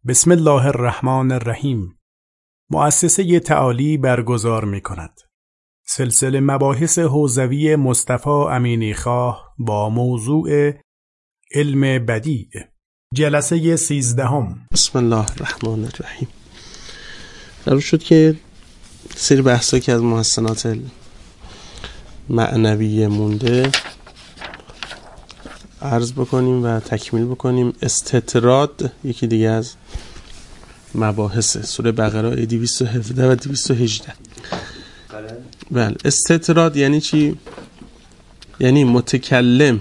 بسم الله الرحمن الرحیم. مؤسسه تعالی برگزار می‌کند سلسله مباحث حوزوی مصطفی امینی‌خواه با موضوع علم بدیع، جلسه 13. بسم الله الرحمن الرحیم. قرار شد که سری بحثا که از محسنات معنویه مونده عرض بکنیم و تکمیل بکنیم. استطراد یکی دیگه از مباحث سوره بقره آیه 217 و 218. بله، استطراد یعنی چی؟ یعنی متکلم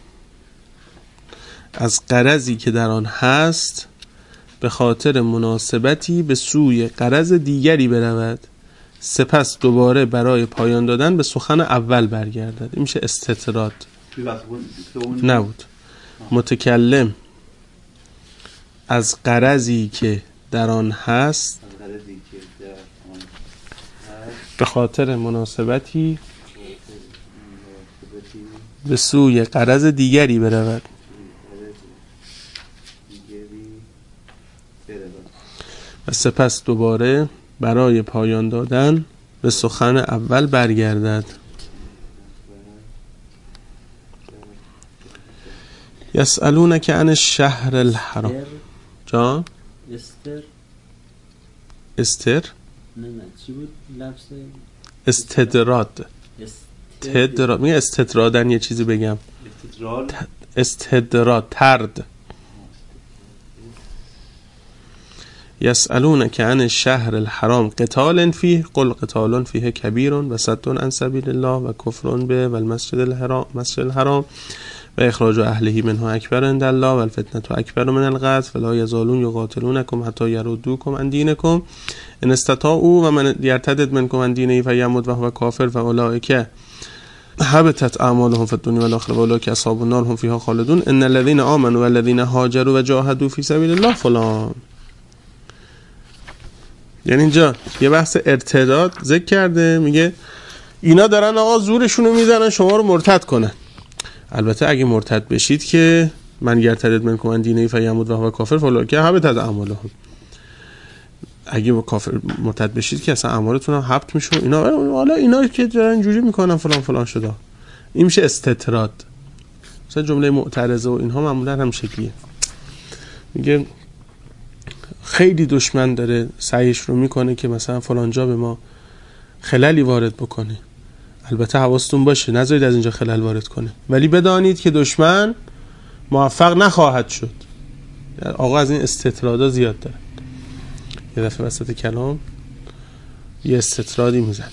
از غرضی که در آن هست به خاطر مناسبتی به سوی غرض دیگری برود، سپس دوباره برای پایان دادن به سخن اول برگردد. این میشه استطراد. نبود. متکلم از غرضی که در آن هست به خاطر مناسبتی به سوی غرض دیگری برود و سپس دوباره برای پایان دادن به سخن اول برگردد. یسألونک عن الشهر الحرام. جان؟ استر؟ نه چی بود لفظ؟ استدراد. میگه استدرادن یه چیزی بگم. استدراد ترد. یسألونک عن الشهر الحرام قتال فیه قل قتال فیه کبیر و صد عن سبیل الله و کفر به و المسجد الحرام و اخراج اهله منه اکبر عند الله و الفتنه اکبر من القتل فلا یزالون یقاتلونکم حتی یردوکم عن دینکم ان استطاعوا و من یرتد منکم عن دینه فیمت و هو کافر فاولئک حبطت اعمالهم فی الدنیا والآخرة و اولئک اصحاب النار هم فیها خالدون ان الذين آمنوا والذين هاجروا وجاهدوا فی سبیل الله فلان. یعنی اینجا یه بحث ارتداد ذکر کرده، میگه اینا دارن آقا زورشونو میزنن شما رو مرتد کنن. البته اگه مرتد بشید که من یرتد منکم عن دینه فیمت و هو کافر فاولئک حبطت اعمالهم. اگه با کافر مرتد بشید که اصلا اعمالتون هم حبط میشه. اینا که دارن اینجوری میکنن فلان فلان شده. این میشه استطراد. مثلا جمله معترضه و اینها معمولا هم شکلیه. میگه خیلی دشمن داره سعیش رو میکنه که مثلا فلان جا به ما خللی وارد بکنه. البته حواستون باشه نذارید از اینجا خلل وارد کنه، ولی بدانید که دشمن موفق نخواهد شد. آقا از این استطرادا زیاد داره. یه دفعه وسط کلام یه استطرادی میزن.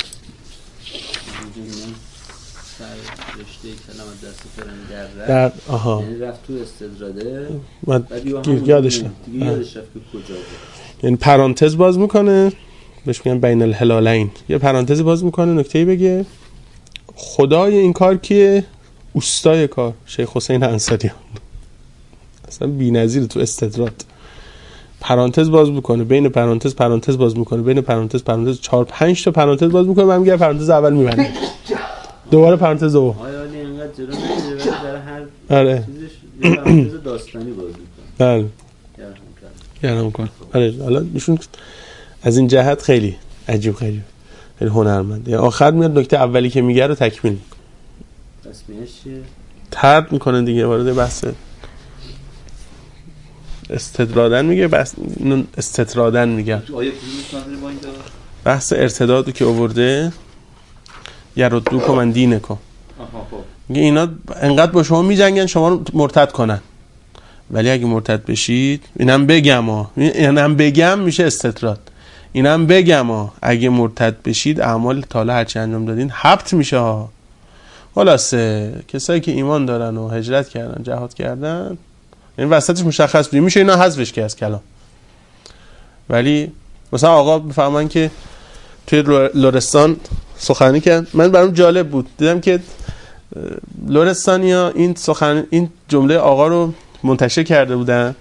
در یعنی رفت تو استدراده یادش رفت که کجا بود. یعنی پرانتز باز میکنه، بهش میگن بین الهلالین. یه پرانتز باز میکنه، نکته‌ای بگه. خدای این کار کیه؟ اوستای کار شیخ حسین انصاریان. اصلا بی‌نظیر تو استدراد. پرانتز باز میکنه، بین پرانتز باز میکنه، بین پرانتز 4-5 تا پرانتز باز میکنه، بعد میگه پرانتز اول میبنده. دوباره پرانتز دوم. آیا اینقدر جلو نمیره در هر آره چیزش یه پرانتز داستانی باز میکنه. بله. یارم کن. آره حالا ایشون از این جهت خیلی عجیب غریب، خیلی هنرمند. یعنی آخر میاد نکته اولی که میگه رو تکمیل میکنه. اسمش چیه؟ ترد میکنه دیگه، وارد بحث استدرادن میگه. بحث استطرادن میگه. تو آیه کدومش با اینجا بحث ارتدادو که آورده یردوکم عن دینکم. میگه اینا انقدر با شما میجنگن شما رو مرتد کنن، ولی اگه مرتد بشید اینم بگم میشه استطراد. اینم بگم اگه مرتد بشید اعمال تالا هرچی انجام دادین حبط میشه ها. خلاصه کسایی که ایمان دارن و هجرت کردن جهاد کردن، این وسطش مشخص بود میشه اینا حذفش کرد از کلام. ولی مثلا آقا بفهمن که توی لرستان سخنرانی کرد، من برام جالب بود دیدم که لرستانیا این جمله آقا رو منتشر کرده بودن،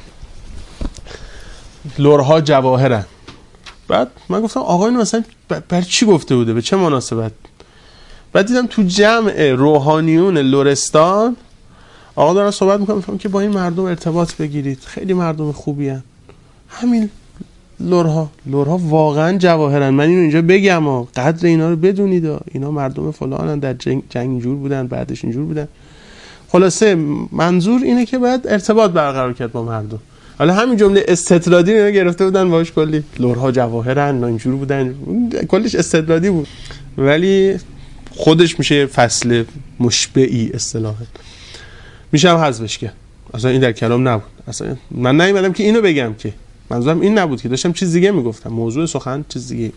لرها جواهرن. بعد من گفتم آقا اینو مثلا برای چی گفته بوده، به چه مناسبت؟ بعد دیدم تو جمع روحانیون لرستان آقا دارن صحبت میکنن که با این مردم ارتباط بگیرید، خیلی مردم خوبی هن، همین لرها واقعا جواهرن. من اینجا بگم و قدر اینا رو بدونید، اینا مردم فلانن، در جنگ اینجور بودن، بعدش اینجور بودن. خلاصه منظور اینه که باید ارتباط برقرار کرد با مردم. حالا همین جمله استطرادی اینا گرفته بودن باش کلی لرها جواهرن اینجور بودن، کلش استطرادی بود، ولی خودش میشه فصل مشبعی اصطلاحا، میشه هم حذفش کرد. اصلا این در کلام نبود. اصلا من نیومدم که اینو بگم، که منظورم این نبود، که داشتم چیز دیگه میگفتم، موضوع سخن چیز دیگه.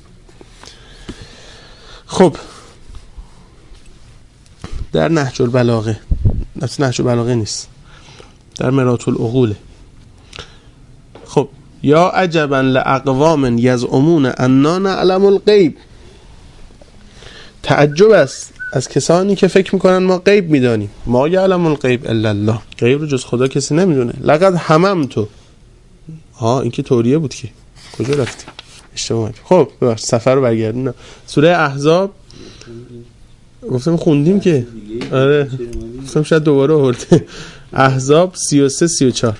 خب در نهج البلاغه، نهج البلاغه نیست، در مرآة العقول. خب یا عجبا لاقوام یزعمون انا نعلم الغیب، تعجب است از کسانی که فکر میکنن ما غیب میدانیم. ما یعلم الغیب الا الله، غیب رو جز خدا کسی نمیدونه. لقد هممت، این که توریه بود، که کجا رفتی؟ اشتباه. خب ببخشید سفر رو برگردونم. سوره احزاب گفتم خوندیم که، آره گفتم شاید دوباره آورده. احزاب 33-34.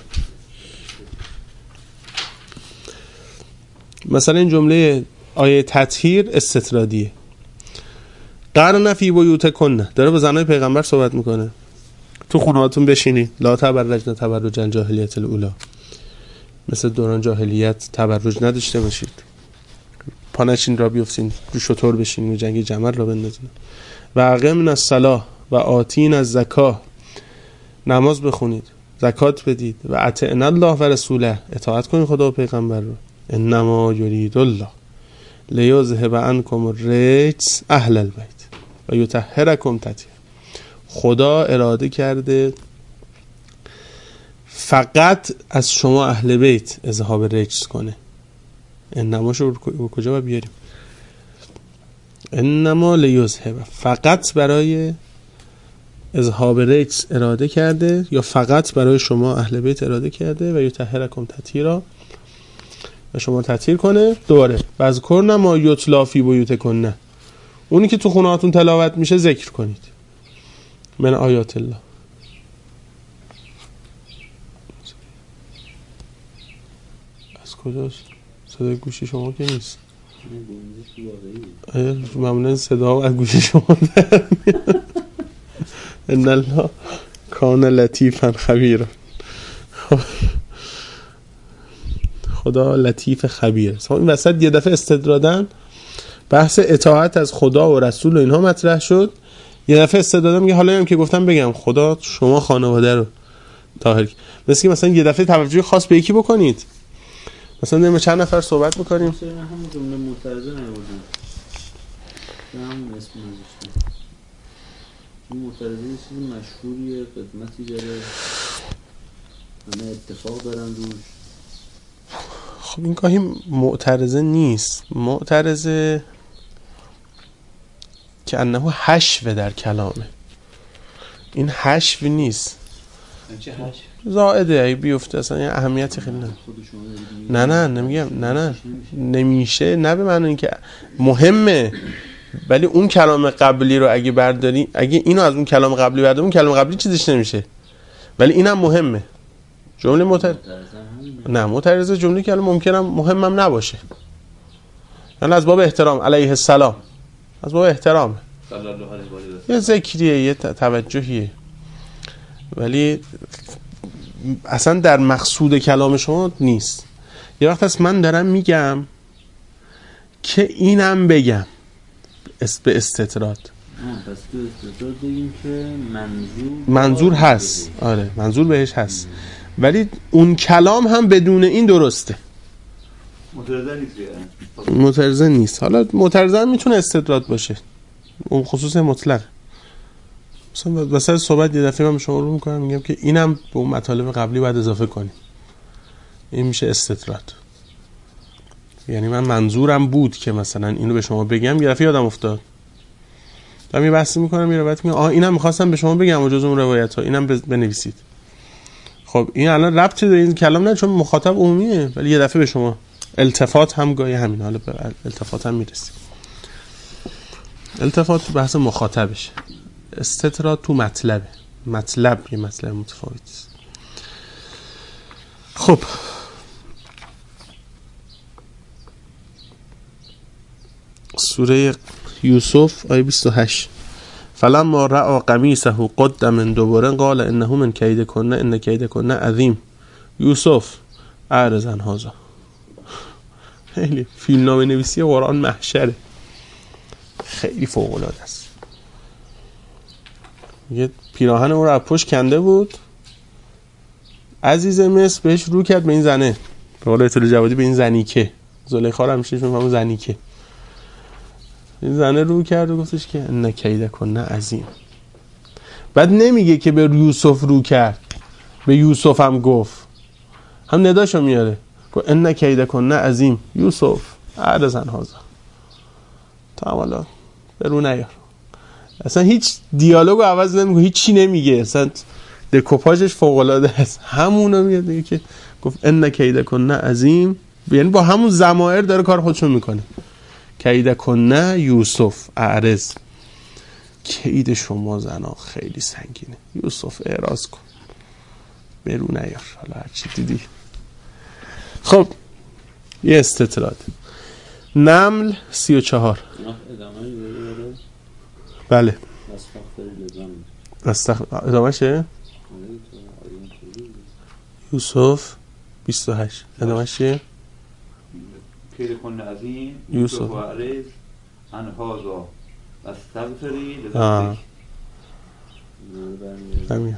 مثلا این جمله آیه تطهیر استطرادیه. قرن فی بیوتکن، داره با زنای پیغمبر صحبت میکنه. تو خونهاتون بشینید، لا تبرجن تبرج الجاهلیت الاولی، مثل دوران جاهلیت تبرج نداشته باشید، پانشین را بیفتین، رو شطور بشین و جنگ جمل را بندازین. و اقیمنا الصلاة و آتین الزکاه، نماز بخونید، زکات بدید. و اطعنا الله و رسوله، اطاعت کنید خدا و پیغمبر رو. انما یرید الله لیذهب عنکم الرجس اهل البیت و یطهرکم تطهیرا. خدا اراده کرده فقط از شما اهل بیت اذهاب رجس کنه. انما شو کجا باید بیاریم؟ انما لیذهب، فقط برای اذهاب رجس اراده کرده، یا فقط برای شما اهل بیت اراده کرده. و یطهرکم تطهیرا، و شما تطهیر کنه. دوباره واذکرن ما یتلی فی بیوتکن، اونی که تو خونهاتون تلاوت میشه ذکر کنید. من آیات الله. از کجاست؟ صدای گوشی شما که نیست. معمولا صدا از گوشی شما در میاد. ان الله کان لطیفا خبیرا. خدا لطیف خبیر. این وسط یه دفعه استدرادن بحث اطاعت از خدا و رسول و اینها مطرح شد. یه دفعه استدرادن میگه حالا هم که گفتم بگم خدا شما خانواده رو طاهر، مثلا یه دفعه توجه خاص به یکی بکنید. مثلا داریم چند نفر صحبت میکنیم، همون جمله معترضه نیاوردیم، همون اسم نذاشتیم. این معترضه یه چیز مشهوریه، خدمتی داره، همه اتفاق دارن روش. خب این گاهی معترضه نیست، معترضه که انه حشو در کلامه. این حشو نیست، زائده، اگه بیفته اصلا یه اهمیتی خیلی نه نمیگم نه نمیشه، نه به معنی اینکه مهمه، ولی اون کلام قبلی رو اگه برداری، اگه اینو از اون کلام قبلی برداری، اون کلام قبلی چیزش نمیشه، ولی اینم مهمه. جمله معترضه جمله که ممکنه مهمم نباشه، یعنی از باب احترام علیه السلام، از باب احترام یه ذکریه، یه توجهیه، ولی اصلا در مقصود کلام شما نیست. یه وقت هست من دارم میگم که اینم بگم به استطراد. پس تو استطراد بگیم که منظور هست، آره منظور بهش هست، ولی اون کلام هم بدون این درسته. معترضه نیست. حالا معترضه میتونه استطراد باشه، اون خصوص مطلق. مثلا واسه صحبت یه دفعه من شما رو میکنم میگم که اینم به اون مطالب قبلی باید اضافه کنیم، این میشه استطراد. یعنی من منظورم بود که مثلا اینو به شما بگم، یه دفعه یادم افتاد، دارم یه بحثی میکنم، یه روایت میگم اینم میخواستم به شما بگم و جز اون روایت ها اینم بنویسید. خب این الان ربطی به این کلام نه، چون مخاطب عمومیه، ولی یه دفعه به شما التفات هم گاهی همین، حالا به التفات هم میرسیم. التفات تو بحث مخاطبشه، استطراد تو مطلب یه مطلب متفاوت است. خب سوره یوسف آیه 28 فلما رأى قمیصه قد من دبر قال انه من کیدکن ان کیدکن عظیم یوسف اعرض عن هذا. خیلی فیلمنامه نویسی قرآن محشره، خیلی فوق العاده است. یه پیراهن اون رو از پشت کنده بود، عزیز مصر بهش رو کرد به این زنه، به قول طول جوادی به این زنیکه، زلیخا رو همیشه میگم زنیکه، این زنه رو کرد و گفتش که ان کیدکن عظیم. بعد نمیگه که به یوسف رو کرد، به یوسف هم گفت، هم نداشو میاره گفت ان کیدکن عظیم یوسف اعرض عن هذا. تا حالا برو نیار، اصلا هیچ دیالوگو عوض نمیکنه، هیچ چی نمیگه، اصلا دکوپاژش فوق العاده است. همونو میاد دیگه که گفت ان کیدکن عظیم، یعنی با همون ضمائر داره کار خودشو میکنه. کیدکن یوسف اعرض، کید شما زنا خیلی سنگینه، یوسف اعراض کن، برو نیار. حالا هرچی دیدی. خب یه استطراد. نمل 34. بله ادامه شه. یوسف 28 ادامه شه. کیدکن عظیم یوسف و عریض عن هذا استغفری لذنبک.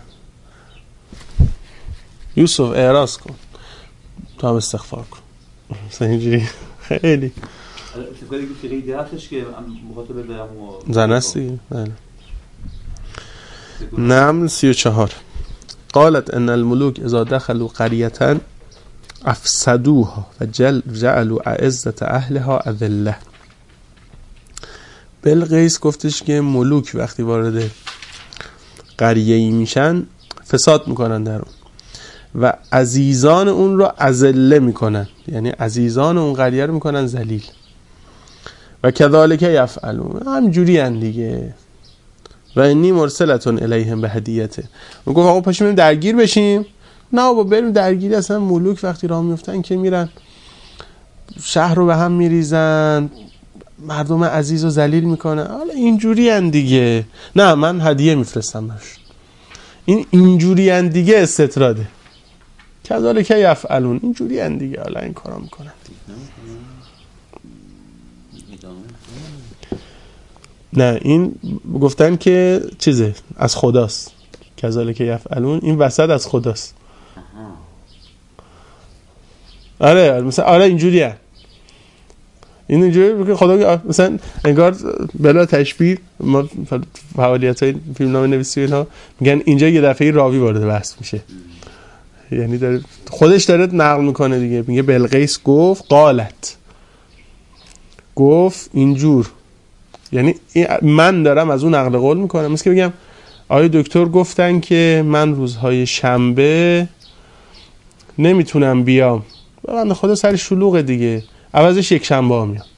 یوسف اعراض کن، تو هم استغفار کن. مثلا اینجوری خیلی اتفاقی که خیلی هستش که مخاطب دارم زن هستی. بله. نمل 34 قالت ان الملوک اذا دخلوا قرية افسدوها و جعلوا اعزة اهلها اذله. بلقیس گفتش که ملوک وقتی وارد قریه‌ای میشن فساد میکنن در اون و عزیزان اون رو اذله میکنن، یعنی عزیزان اون قریه رو میکنن ذلیل. و کذالک یفعلون، همجوری ان دیگه. و انی مرسلتون الیهم به هدیته. میگه آقا پاشیم درگیر بشیم. نه بابا بریم درگیری، اصلا ملوک وقتی راه میفتن که میرن شهر رو به هم میریزن، مردم عزیز رو ذلیل میکنن. حالا اینجوری ان دیگه، نه من هدیه میفرستم براش. این اینجوری ان دیگه استطراده. کذالک یفعلون، اینجوری ان دیگه، حالا این کارا میکنن. نه این گفتن که چیزه از خداست، کذالک یفعلون، این وسط از خداست. آره مثلا آره اینجوریه، این اینجوری که خدا مثلا انگار بلا تشبیه ما فعالیت‌های فیلمنامه نویسی اینا میگن اینجا یه دفعه راوی وارد بحث میشه، یعنی داره خودش داره نقل میکنه دیگه. میگه بلقیس گفت قالت، گفت اینجور، یعنی من دارم از اون نقل قول میکنم. مثل که بگم آقای دکتر گفتن که من روزهای شنبه نمیتونم بیام، بنده خدا سر شلوغ دیگه، عوضش یک شنبه ها میام.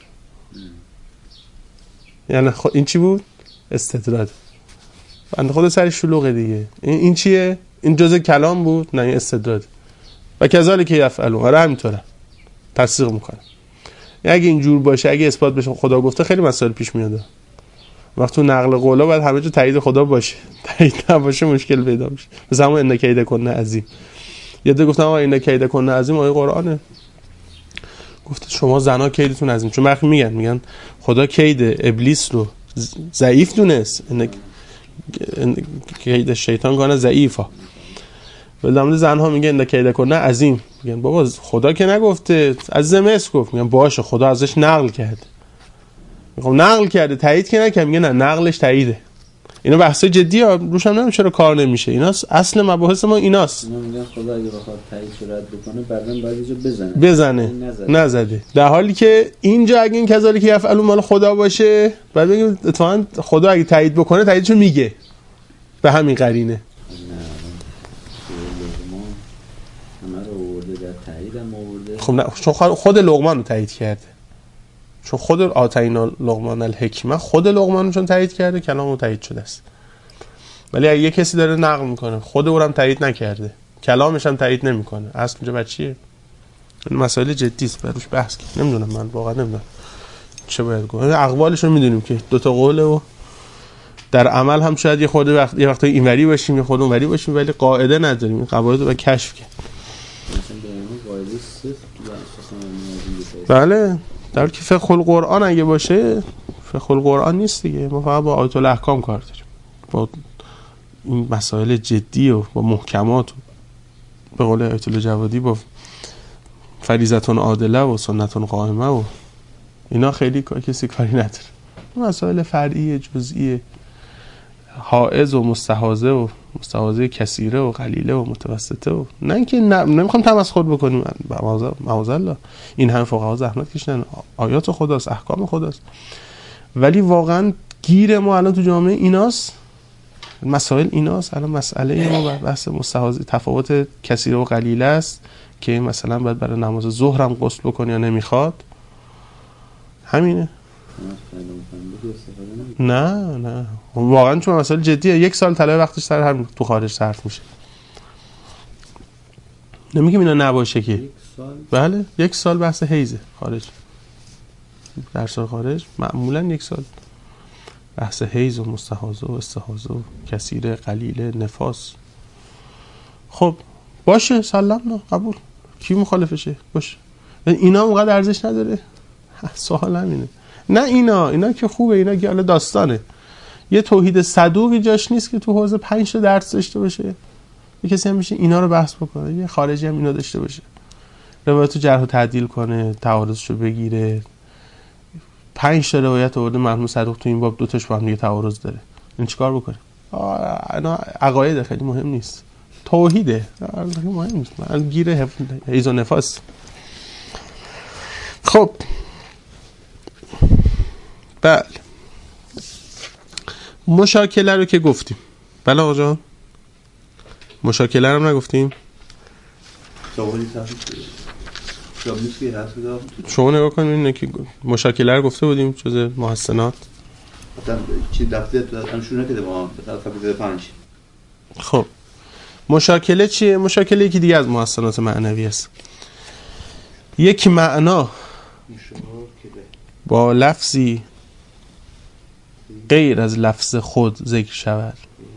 یعنی این چی بود؟ استطراد. بنده خدا سر شلوغ دیگه. این چیه؟ این جزء کلام بود؟ نه این استطراد. و کذالک یفعلون، آره همینطوره، تصدیق میکنه. اگه اینجور باشه، اگه اثبات بشه خدا گفته، خیلی مسائل پیش میاد. وقتی تو نقل قولا باید همه جا تایید خدا باشه، تایید نباشه مشکل پیدا میشه. مثلا همون ان کیدکن عظیم، یاده گفتم آقا ان کیدکن عظیم آیه قرآنه، گفته شما زنا کیدتون عظیم. چون وقتی میگن خدا کید ابلیس رو ضعیف دونست، کید شیطان گانه ضعیفه، ولی در مورد زنها میگه ان کیدکن عظیم. میگن بابا خدا که نگفته، عزیز مصر گفت. میگن باشه خدا ازش نقل کرده. میگم نقل کرده، تایید که نکنه. میگه نه نقلش تاییده. اینا بحث جدیه، روش هم نمیشه، چرا کار نمیشه. ایناست اصل مباحث ما، ایناست. اینا میگن خدا اگه بخواد تایید رد بکنه بعدن باید اینجا بزنه. نزده. در حالی که اینجا اگه این کذالک یفعلون مال خدا باشه، بعد بگیم اتفاقا خدا اگه تایید بکنه تاییدشو میگه. به همین قرینه. خب نه، چون خود لقمان رو تایید کرده، چون خود آتینا لقمان الحکمه، خود لقمان رو چون تایید کرده کلام رو تایید شده است. ولی اگه یه کسی داره نقل میکنه خود او هم تایید نکرده، کلامش هم تایید نمیکنه، اصل اینجا بچیه. این مسائل جدی است، بروش بحث کنیم. نمیدونم، من واقعا نمیدونم چه باید گفت؟ اقوالش رو میدونیم که دو تا قوله و در عمل هم شاید یه وقت اینوری باشیم یه خود اونوری باشیم، ولی قاعده نداریم. این قواعد رو باید کشف کرد. بله، در که فقه القرآن اگه باشه، فقه القرآن نیست دیگه. ما فقط با آیات الاحکام کار داریم، با این مسائل جدی و با محکمات و به قول آیت الله جوادی با فریضتون عادله و سنتون قائمه و اینا خیلی کسی کاری نداره. مسائل فرعی جزئی حائز و مستحاضه و مستحاضه کثیره و قلیله و متوسطه و نه اینکه نمیخوام تمسخر بکنیم، معاذالله این هم فقها زحمت کشیدن، آیات خداست، احکام خداست، ولی واقعا گیر ما الان تو جامعه ایناست، مسائل ایناست. الان مسئله ما بحث مستحاضه تفاوت کثیره و قلیله است که مثلا باید برای نماز ظهر هم غسل بکنی یا نمیخواد، همینه. نه واقعا چون مسئله جدیه. 1 سال طلای وقتش سر هر تو خارج صرف میشه. نمیگم اینا نباشه که 1 سال. بله 1 سال بحث حیزه خارج، در سال خارج معمولا 1 سال بحث حیز و مستحاضه و استحاضه و کثیره قلیله نفاس. خب باشه، سلام، قبول، کی مخالفشه؟ باشه. اینا اونقدر ارزش نداره؟ سوال همینه. نه اینا که خوبه، اینا که حالا داستانه. یه توحید صدوقی جاش نیست که تو حوزه 5 تا درس داشته باشه. یه کسی هم میشه اینا رو بحث بکنه، یه خارجی هم اینا داشته باشه، روایتو جرح و تعدیل کنه، تعارضشو بگیره. 5 تا روایت آورده مرحوم صدوق تو این باب، 2 تاش با هم دیگه تعارض داره. این چیکار بکنه؟ اینا عقاید خیلی مهم نیست، توحیده مهم نیست، من گیره حیز و نفاس. خب بله، مشاکله رو که گفتیم. بله آقا جان، مشاکله رو نگفتیم. شما نگاه کنید که مشاکله رو گفته بودیم جز محسنات. چی دفعه انشونه که ما فقط 5. خب مشاکله چیه؟ مشاکله یکی دیگه از محسنات معنوی است. یک معنا با لفظی غیر از لفظ خود ذکر شود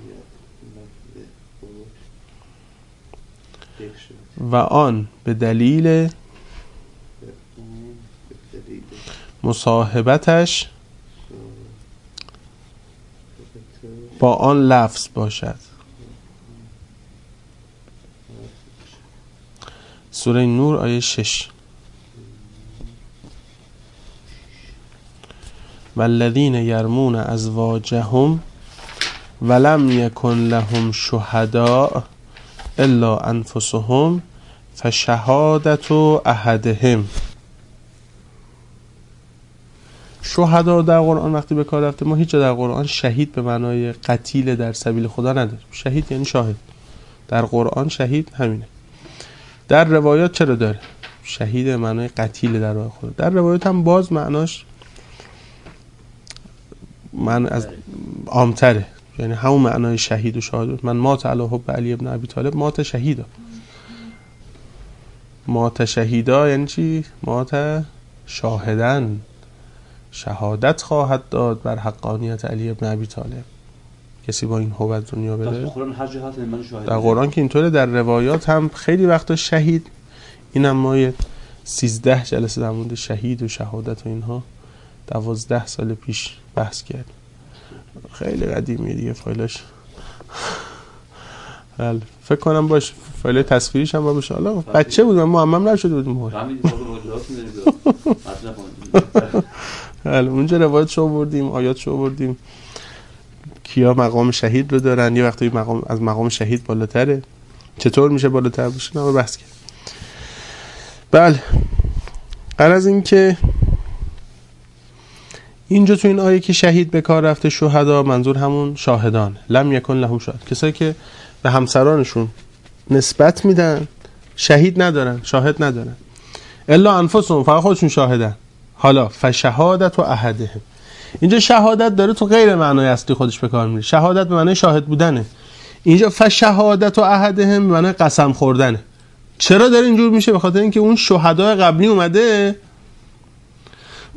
و آن به دلیل مصاحبتش با آن لفظ باشد. سوره نور آیه 6. والذین یرمون ازواجهم ولم یکن لهم شهداء الا انفسهم فشهادت احدهم. شهدا در قرآن وقتی به کار رفته، ما هیچ جا در قرآن شهید به معنای قتیل در سبیل خدا نداریم. شهید یعنی شاهد. در قرآن شهید همینه. در روایات چرا داره شهید به معنای قتیل در راه خدا؟ در روایات هم باز معناش من از عامتره، یعنی همون معنای شهید و شاهد. من مات علی حب علی ابن ابی طالب مات شهیدا. مات شهیدا یعنی چی؟ مات شاهدن، شهادت خواهد داد بر حقانیت علی ابن ابی طالب. کسی با این هویت دنیا بره؟ در قرآن که اینطوره. در روایات هم خیلی وقتا شهید، اینم ما 13 جلسه در مورد شهید و شهادت و اینها 12 سال پیش بحث کرد. خیلی قدیمیه دیگه فایلش. بله فکر کنم باش فایل تصویریش هم باشه. حالا بچه بودم، معمم نشده بودیم. بله اونجا روایتشو آوردیم، آیاتشو آوردیم، کیا مقام شهید رو دارن، یه وقتی مقام از مقام شهید بالاتره، چطور میشه بالاتر بشه، نه بحث کرد. بله غرض این که اینجا تو این آیه که شهید به کار رفته، شهدا منظور همون شاهدان، لم یکن لهم شهد، کسایی که به همسرانشون نسبت میدن شهید ندارن، شاهد ندارن، الا انفسهم فقط خودشون شاهدن. حالا فشهادت و احدهم، اینجا شهادت داره تو غیر معنای اصلی خودش به کار میره. شهادت به معنای شاهد بودنه، اینجا فشهادت و احدهم به معنای قسم خوردنه. چرا داره اینجور میشه؟ به خاطر اینکه اون شهدای قبلی اومده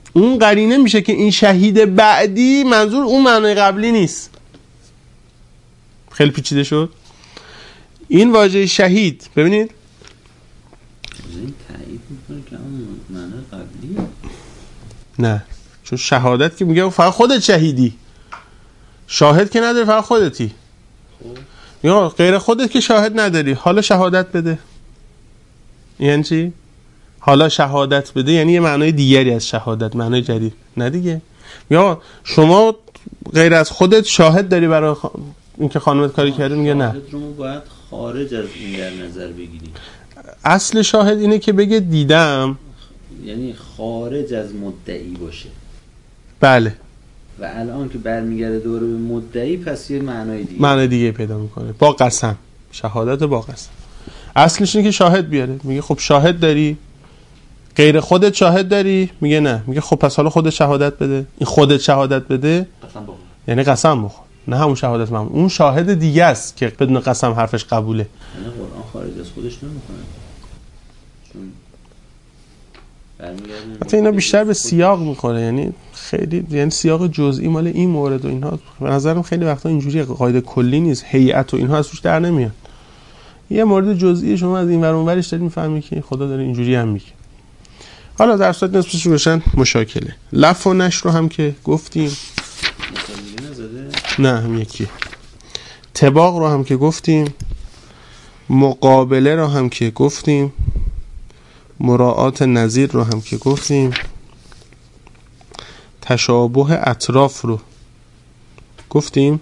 اون قرینه میشه که این شهید بعدی منظور اون معنای قبلی نیست. خیلی پیچیده شد. این واژه شهید ببینید این تایید میکنه که اون معنای قبلیه. نه، چون شهادت که میگه فقط خودت شهیدی، شاهد که نداری، فقط خودتی. یا غیر خودت که شاهد نداری، حالا شهادت بده. یعنی چی؟ حالا شهادت بده یعنی یه معنای دیگری از شهادت، معنای جدید. نه دیگه. یا شما غیر از خودت شاهد داری برای اینکه خانمت کاری کرده؟ میگه نه. شاهد رو باید خارج از این در نظر بگیریم. اصل شاهد اینه که بگه دیدم، یعنی خارج از مدعی باشه. بله. و الان که برمیگرده دوره به مدعی، پس یه معنای دیگه، معنای دیگه پیدا میکنه. با قسم، شهادت با قسم. اصلش اینه که شاهد بیاره. میگه خب شاهد داری؟ غیر خودت شاهد داری؟ میگه نه. میگه خب پس حالا خودت شهادت بده. این خودت شهادت بده قسم بخور. یعنی قسم بخور، نه همون شهادت معمول. اون شاهد دیگه است که بدون قسم حرفش قبوله. یعنی قرآن خارج از خودش نمیکنه، چون برمیگرده. حتی اینا بیشتر به سیاق میخوره، یعنی خیلی، یعنی سیاق جزئی مال این مورد و اینها. به نظرم خیلی وقتا اینجوری قاعده کلی نیست، هیئت و اینها از توش در نمیاد. یه مورد جزئی شما از این ور اون ورش دارید میفهمی که خدا داره اینجوری هم میگه. حالا در صورت نسبتش روشن مشاکله. لف و نشر رو هم که گفتیم، نه هم یکی. طباق رو هم که گفتیم، مقابله رو هم که گفتیم، مراعات نظیر رو هم که گفتیم، تشابه اطراف رو گفتیم،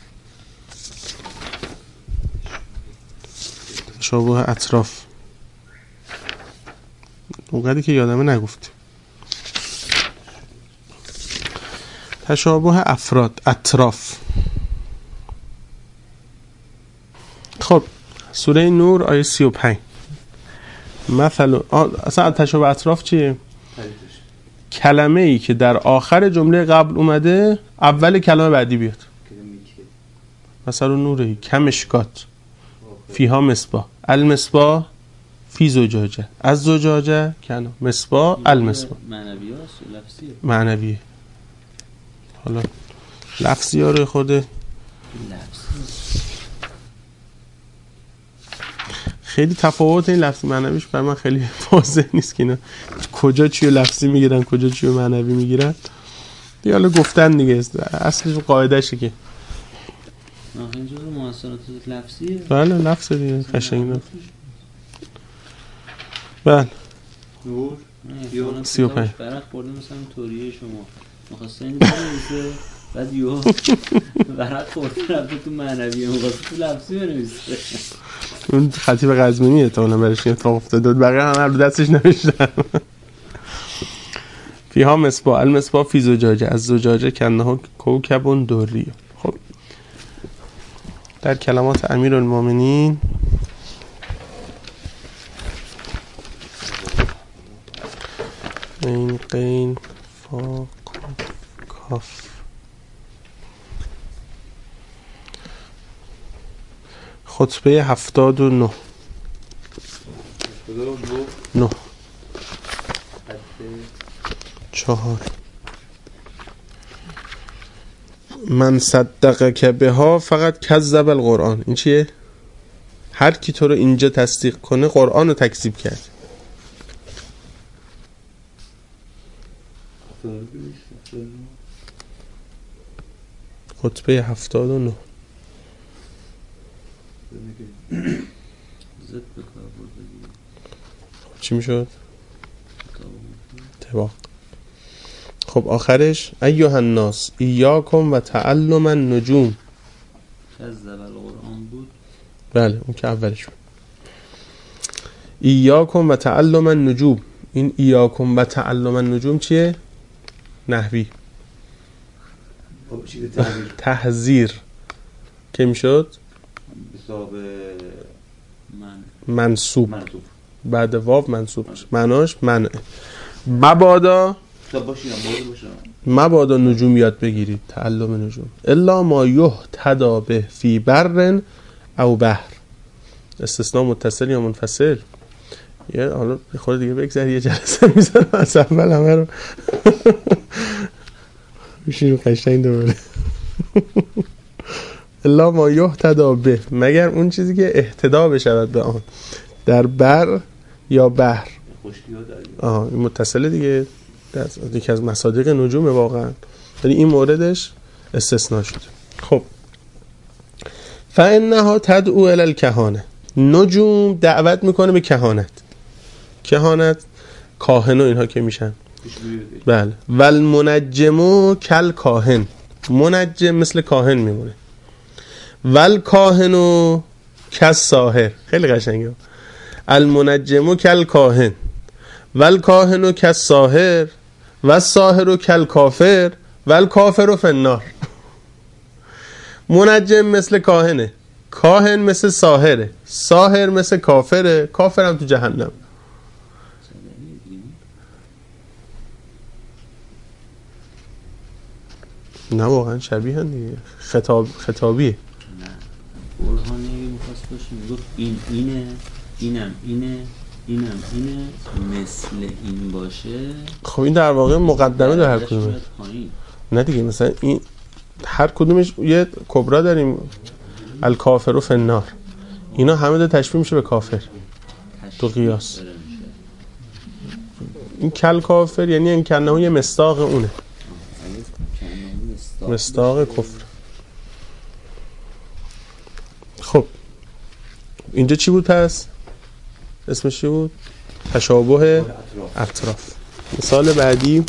تشابه اطراف اونقدری که یادمه نگفتیم. تشابه افراد، اطراف. خب سوره نور آیه 35 مثلا اصلا تشابه اطراف چیه؟ کلمه ای که در آخر جمله قبل اومده اول کلمه بعدی بیاد. مثلا نوره کمشکات فیها مصباح، المصباح فی زجاجه، از زجاجه کنا مصباح، المصباح. معنوی هست یا لفظیه؟ معنویه. حالا لفظی ها رو خود خیلی تفاوت این لفظی معنویش برای من خیلی واضح نیست که اینا کجا چی رو لفظی میگیرن کجا چی رو معنوی میگیرن. دیگه حالا گفتن دیگه اصلش قاعدهشه که اینجا رو محسنات لفظیه. بله لفظ دیگه قشنگ لفظ. بله نور 35 برق خورده مثلا توریه شما مخواسته این بنویسه بعد یو برق خورده رفته تو معنویه مخواسته تو لفظی بنویسه. اون خطیب غزمینی احتمالاً برش اتفاق افتاده بود، بقیه همه رو دستش نوشتن. فیها مصباح، المصباح فی زجاجه، از زجاجه کنه کوکب دری. خب در کلمات امیرالمومنین این قین فا کاف خطبه 79 9 4 من صدقه که بها فقط کذب القرآن. این چیه؟ هر کی تو رو اینجا تصدیق کنه قرآن رو تکذیب کرد. خطبه 79 چی میشد؟ طباق. خب آخرش ایها الناس ایاکم و تعلم النجوم. کذب القرآن بود. بله اون که اولش بود. ایاکم و تعلم النجوم. این ایاکم و تعلم النجوم چیه؟ نحوی تحذیر که میشد منصوب بعد واو منصوب میشه. معناش منع. مبادا نجوم یاد بگیرید، تعلم نجوم. الا ما یهتدی به فی بر او بحر. استثناء متصل یا منفصل؟ یه حالا خود دیگه بگذاری یه جلسه میزنم از اول همه رو میشین رو قشنگ دوباره. الا ما یهتدا به، مگر اون چیزی که اهتدا بشود به آن، در بر یا بحر. این متصله دیگه، یکی از مصادیق نجوم واقعا، ولی این موردش استثناء شده. خب فانها تدعو الی الکهانه، نجوم دعوت میکنه به کهانت. کهانت کاهن و اینها که میشن. بله. والمنجم کل کاهن، منجم مثل کاهن میمونه. والکاهن کل ساحر، خیلی قشنگه. المنجم کل کاهن والکاهن کل ساحر والساحر کل کافر والکافر فی النار. منجم مثل کاهنه، کاهن مثل ساحره، ساحر مثل کافره، کافرم تو جهنم. نه واقعا شبیه هم دیگه، خطابیه. نه برهانی میخواست باشه، میگفت این اینه، اینم اینه، اینم اینه، مثل این باشه. خب این در واقع مقدمه در هر کدومه. نه دیگه مثلا این هر کدومش یه کبرا داریم، الکافر فی النار، اینا همه ده تشبیه میشه به کافر تو قیاس. این کل کافر یعنی این کنه یه مصداق اونه، مصداق کفر. خب اینجا چی بود پس؟ اسمش چی بود؟ تشابه اطراف. مثال بعدی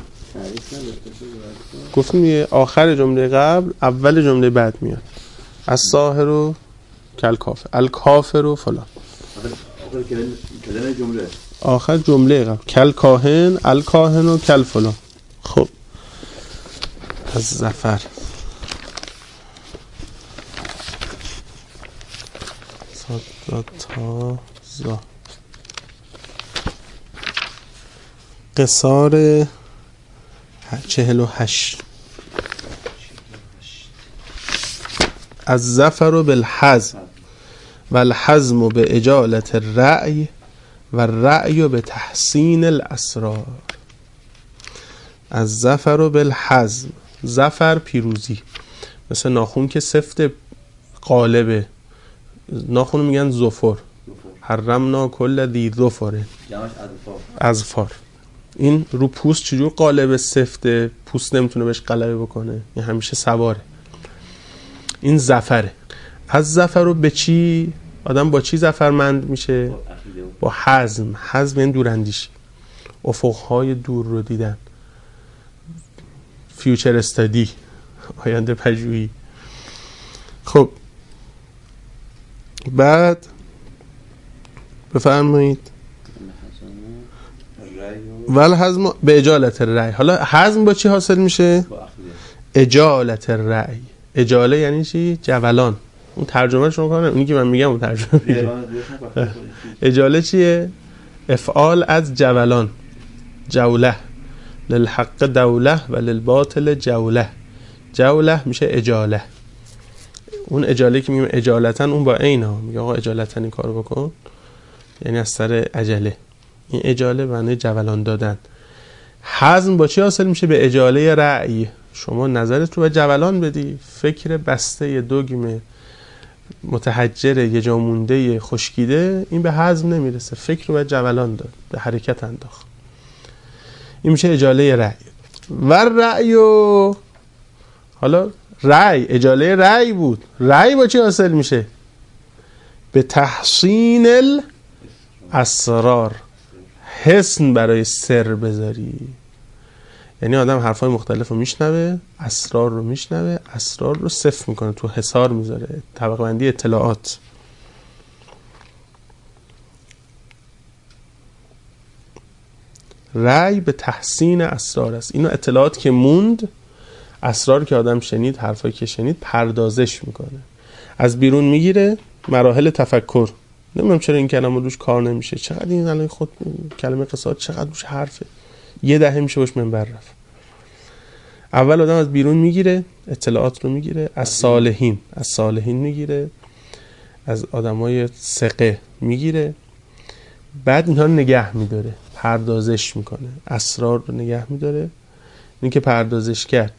گفتیم یه آخر جمله قبل اول جمله بعد میاد. الساحر و کل کافر، الکافر و فلان. آخر جمله قبل کل کاهن، الکاهن و کل فلان. خب از زفر تا زا قصار 48. از زفر بالحزم و الحزم به اجالت الرأی و الرأی به تحسین الاسرار. از زفر بالحزم، زفر پیروزی، مثل ناخون که سفت قالبه، ناخون میگن زفر. حرمنا کل ذی ظفر، اظفار. این رو پوست چجور قالب سفته، پوست نمیتونه بهش غلبه بکنه، این همیشه سواره. این زفره. از زفر رو به چی آدم با چی زفرمند میشه؟ با حزم. حزم این دوراندیشی، افقهای دور رو دیدن، فیوچر استادی، آینده پژوهی. خب بعد بفرمایید ول حزم به اجالت الرأی. حالا حزم با چی حاصل میشه؟ اجالت الرأی. اجاله یعنی چی؟ جولان. اون ترجمه شما کنم، اونی که من میگم اون ترجمه میگه. اجاله چیه؟ افعال از جولان. جوله للحق دوله و للباطل جوله. جوله میشه اجاله. اون اجاله که میگم اجالتن، اون با عین میگه آقا اجالتن این کارو بکن، یعنی از سر عجله. این اجاله معنی جولان دادن. حزم با چی حاصل میشه؟ به اجاله رأی. شما نظرت رو به جولان بدی، فکر بسته دوگمه متحجر یه جا مونده خشکیده، این به حزم نمیرسه، فکر رو به جولان داد، به حرکت انداخت. این میشه اجاله رأی. و رأی و حالا رأی، اجاله رأی بود، رأی با چی حاصل میشه؟ به تحسین الاسرار. حسن برای سر بذاری، یعنی آدم حرفای مختلف رو میشنوه، اسرار رو میشنوه، اسرار رو صفر میکنه، تو حصار میذاره، طبقه بندی اطلاعات. رأی به تحسین اسرار است. اینو اطلاعات که موند، اسرار که آدم شنید، حرفایی که شنید، پردازش میکنه، از بیرون میگیره. مراحل تفکر. نمیدونم چرا این کلمه روش کار نمیشه، چقدر این الان خود کلمه قصاد چقدر روش حرفه، یه دهه میشه باش منبر رفت. اول آدم از بیرون میگیره، اطلاعات رو میگیره، از صالحین میگیره، از آدمای ثقه میگیره، بعد اینها رو نگه میداره، پردازش میکنه، اسرار رو نگه میداره. این که پردازش کرد.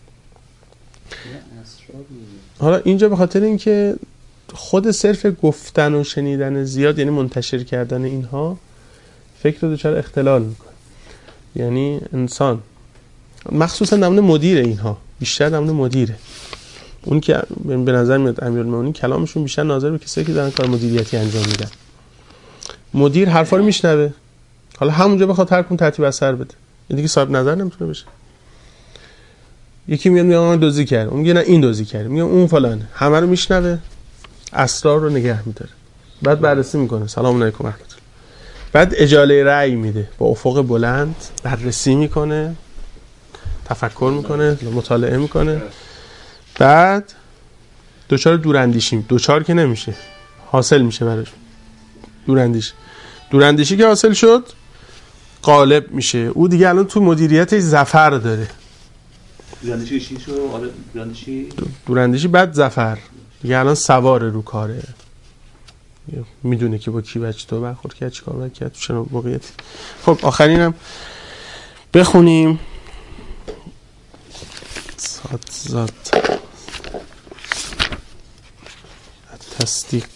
حالا اینجا به خاطر اینکه خود صرف گفتن و شنیدن زیاد، یعنی منتشر کردن اینها، فکر رو دچار اختلال میکنه. یعنی انسان مخصوصا نمونه مدیر اینها، بیشتر نمونه مدیره. اون که به نظر میاد امیرالمومنین کلامشون بیشتر ناظر به کسایی که دارن کار مدیریتی انجام میدن. مدیر حرفا رو میشنوه، حالا همونجا بخواد هر کدوم ترتیب اثر بده، این دیگه صاحب نظر نمیتونه بشه. یکی میاد میگه من دزدی کردم، اون میگه نه این دزدی کرده، میگه اون فلانه، همه رو میشنوه، اسرار رو نگه میداره. بعد بررسی میکنه، سلام علیکم رحمت الله. بعد اجاله رأی میده، با افق بلند بررسی میکنه، تفکر میکنه، مطالعه میکنه. بعد دوچار دوراندیشی، دوچار که نمیشه، حاصل میشه براش دوراندیشی که حاصل شد غالب میشه. او دیگه الان تو مدیریتش ظفر داره. دوراندیشی چی شو؟ آره دوراندیشی بعد ظفر دیگه، الان سوار رو کاره، میدونه که با کی بچه تو برخورد کرد، چیکار باید کرد تو چنین موقعیتی. خب آخرینم بخونیم. زاد تصدیق.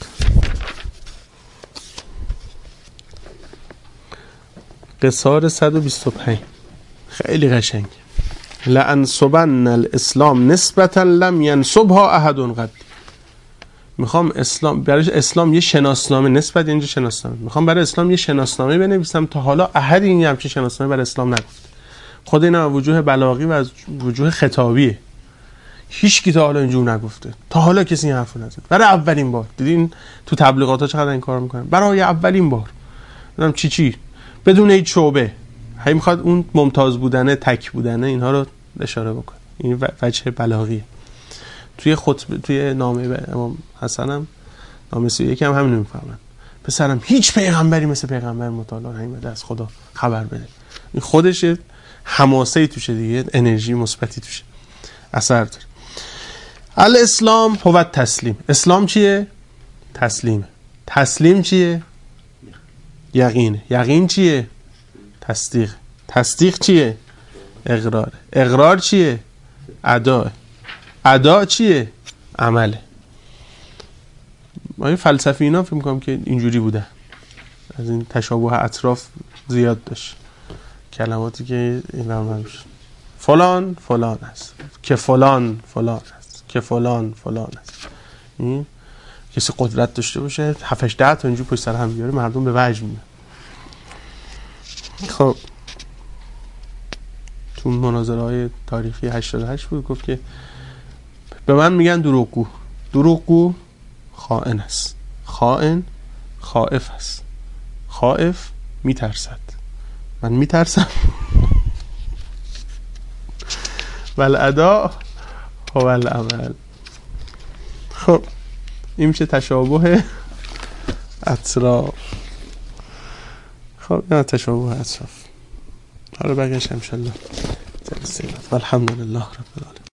قصار 125 خیلی قشنگ. لأنصبن الاسلام نسبتا لم ينصبها احد قبل. میخوام اسلام، برای اسلام یه شناسنامه، نسبت اینجا شناسنامه، میخوام برای اسلام یه شناسنامه بنویسم تا حالا احد این همچین شناسنامه برای اسلام نگفت. خود اینا وجوه بلاغی و از وجوه خطابیه، هیچ کی تا حالا اینجور نگفته، تا حالا کسی این حرفو نزد. برای اولین بار دیدین تو تبلیغات‌ها چقدر این کارو میکنن، برای اولین بار نمیدونم چی بدون هیچ شعبه، هی میخواد اون ممتاز بودنه، تک بودنه، اینها رو اشاره بکنه. این وجه بلاغیه. توی خطبه، توی نامه به امام حسن هم، نامه 31 هم همین میفهمن. پسرم هیچ پیغمبری مثل پیغمبر متعال نیامده از خدا خبر بده. این خودش حماسه‌ای توشه دیگه، انرژی مثبتی توشه، اثر داره. الاسلام هو تسلیم. اسلام چیه؟ تسلیمه. تسلیم چیه؟ یقینه. یقین چیه؟ تصدیق. تصدیق چیه؟ اقرار. اقرار چیه؟ ادا. ادا چیه؟ عمله. ما این فلسفی اینا فکر می‌کنم که اینجوری بوده، از این تشابه اطراف زیاد داشت، کلماتی که اینا نمیشه. فلان فلان است، که فلان فلان است، که فلان فلان است. این کسی قدرت داشته باشه 7 8 تا اینجوری پشت سر هم بیاره، مردم به وجد میاد. خب تو مناظره‌های تاریخی 88 بود، گفت که به من میگن دروغگو. دروغگو خائن است، خائن خائف است، خائف میترسد، من میترسم. والاداء هو العمل. خب این میشه تشابه اطراف. خب نه تشابه اطراف، حالا بقیه‌اش ان شاء الله. والحمد لله رب العالمین.